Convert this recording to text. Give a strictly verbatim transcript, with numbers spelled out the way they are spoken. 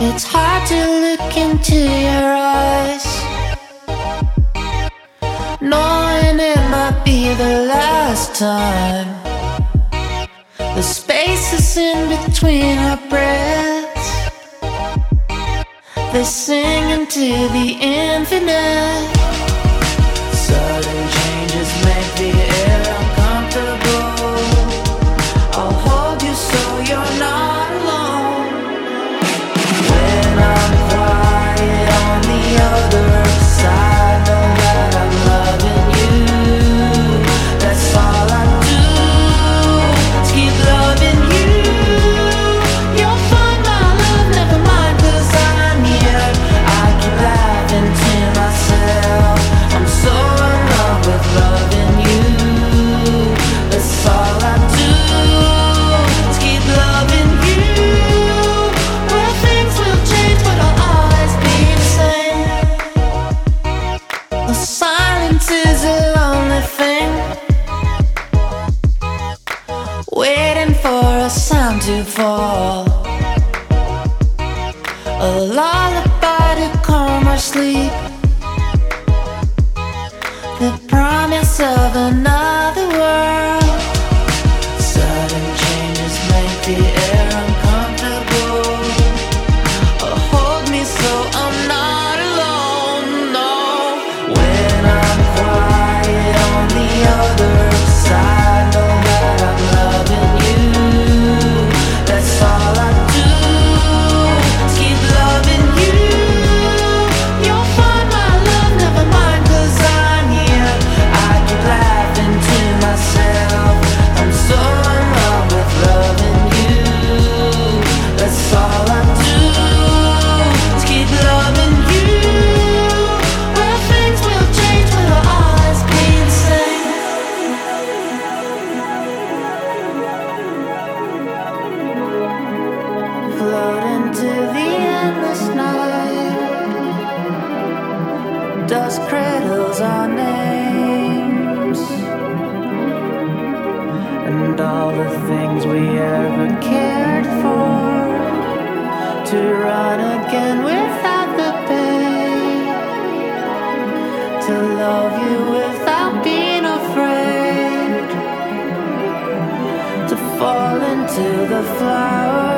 It's hard to look into your eyes, knowing it might be the last time. The spaces in between our breaths, they sing into the infinite. Sudden changes make the air uncomfortable. I'll hold you so you're not alone. When I'm quiet on the other side, know that I'm loving you. That's all I do, is keep loving you. You'll find my love, never mind, 'cause I'm here. I keep laughing to myself, I'm so in love with loving you. That's all I do, is keep loving you. Well, things will change, but I'll always be the same. The silence is a lonely thing, waiting for a sound to fall, a lullaby to calm our sleep, the promise of another world. Sudden changes make the air uncomfortable. Oh, hold me so I'm not alone, no. When I'm quiet on the other side, know that I'm loving you. That's all I do, is keep loving you. You'll find my love, never mind, 'cause I'm here. I keep laughing to myself, I'm so in love with loving you. That's all I do, is keep loving you. Well, things will change, but I'll always be the same. Float into the endless night, dust cradles our names, and all the things we ever cared for, to run again without the pain, to love you without being afraid, to fall into the flowers